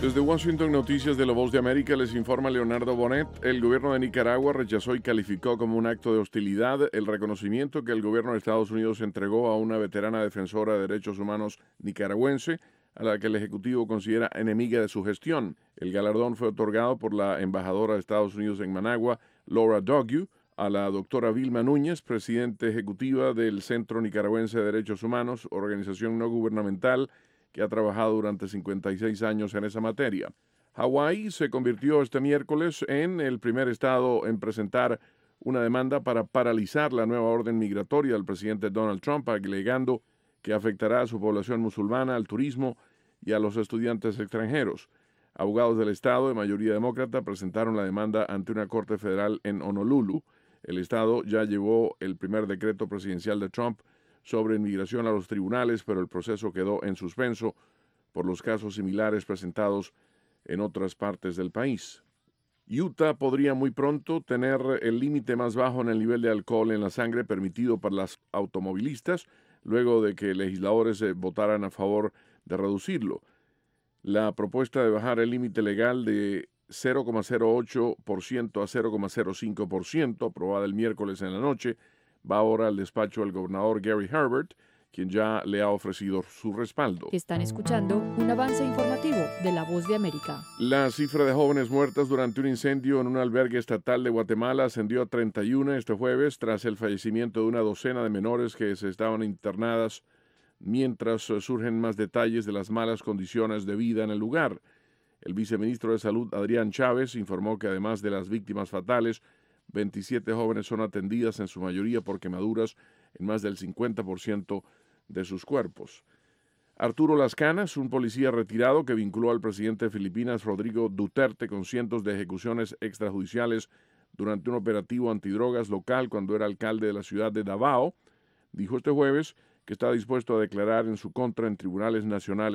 Desde Washington, Noticias de la Voz de América, les informa Leonardo Bonet. El gobierno de Nicaragua rechazó y calificó como un acto de hostilidad el reconocimiento que el gobierno de Estados Unidos entregó a una veterana defensora de derechos humanos nicaragüense, a la que el Ejecutivo considera enemiga de su gestión. El galardón fue otorgado por la embajadora de Estados Unidos en Managua, Laura Dogue, a la doctora Vilma Núñez, presidenta ejecutiva del Centro Nicaragüense de Derechos Humanos, organización no gubernamental que ha trabajado durante 56 años en esa materia. Hawái se convirtió este miércoles en el primer estado en presentar una demanda para paralizar la nueva orden migratoria del presidente Donald Trump, alegando que afectará a su población musulmana, al turismo y a los estudiantes extranjeros. Abogados del estado de mayoría demócrata presentaron la demanda ante una corte federal en Honolulu. El estado ya llevó el primer decreto presidencial de Trump sobre inmigración a los tribunales, pero el proceso quedó en suspenso por los casos similares presentados en otras partes del país. Utah podría muy pronto tener el límite más bajo en el nivel de alcohol en la sangre permitido para las automovilistas, luego de que legisladores votaran a favor de reducirlo. La propuesta de bajar el límite legal de 0,08% a 0,05%, aprobada el miércoles en la noche, va ahora al despacho del gobernador Gary Herbert, quien ya le ha ofrecido su respaldo. Están escuchando un avance informativo de La Voz de América. La cifra de jóvenes muertas durante un incendio en un albergue estatal de Guatemala ascendió a 31 este jueves tras el fallecimiento de una docena de menores que se estaban internadas, mientras surgen más detalles de las malas condiciones de vida en el lugar. El viceministro de Salud, Adrián Chávez, informó que además de las víctimas fatales, 27 jóvenes son atendidas en su mayoría por quemaduras en más del 50% de sus cuerpos. Arturo Las Canas, un policía retirado que vinculó al presidente de Filipinas, Rodrigo Duterte, con cientos de ejecuciones extrajudiciales durante un operativo antidrogas local cuando era alcalde de la ciudad de Davao, dijo este jueves que está dispuesto a declarar en su contra en tribunales nacionales